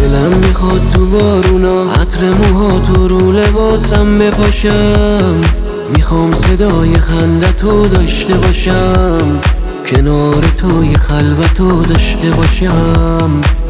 دلم میخواد تو بارونا عطر موهاتو رو لباسم بپاشم، میخوام صدای خندتو داشته باشم، کنار تو یه خلوتو داشته باشم.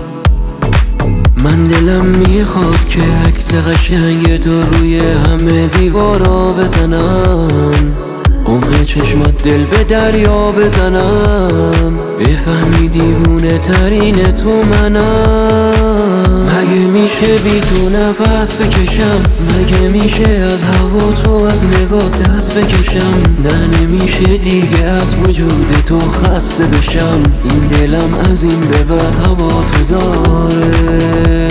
من دلم میخواد که عکس قشنگ تو روی همه دیوارا بزنم، عمق چشمات دل به دریا بزنم، بفهمی دیوونه ترین تو منم. مگه میشه بی تو نفس بکشم؟ مگه میشه از هوا تو از نگاه دست بکشم؟ نه نمیشه دیگه از وجود تو خسته بشم، این دلم از این به بعد هوا تو داره.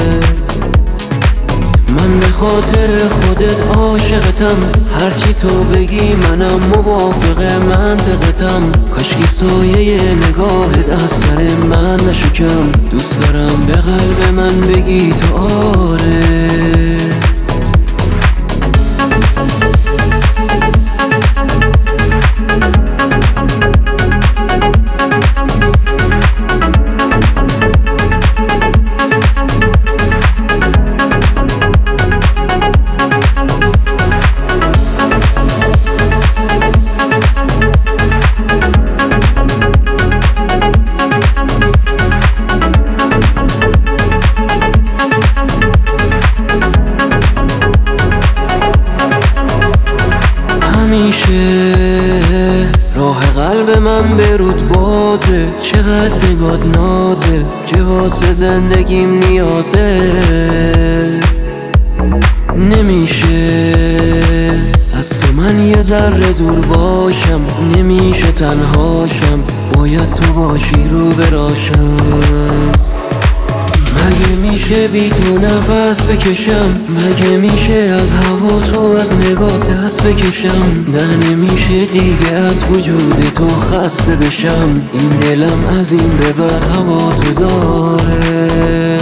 من به خاطر خودت عاشقتم، هرچی تو بگی منم موافق منطقتم، کاشکی سایه نگاهت از سر من نشکم، دوست دارم به قلب من بگی تو آره. همیشه راه قلب من به رود بازه، چقدر نگات نازه که واسه زندگیم نیازه. نمیشه از تو من یه ذره دور باشم، نمیشه تنهاشم، باید تو باشی رو براشم. مگه میشه بی تو نفس بکشم؟ مگه میشه از هوا تو از نگاه دست بکشم؟ نه نمیشه دیگه از وجود تو خسته بشم، این دلم از این به بعد هوا تو داره.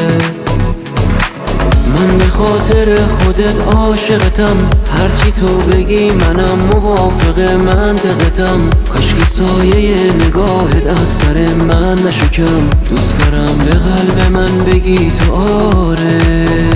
من به خاطر خودت عاشقتم، هرچی تو بگی منم موافق منطقتم، کاشکی سایه نگاهت از سر من نشکم، دوست دارم به قلب من بگی تو آره.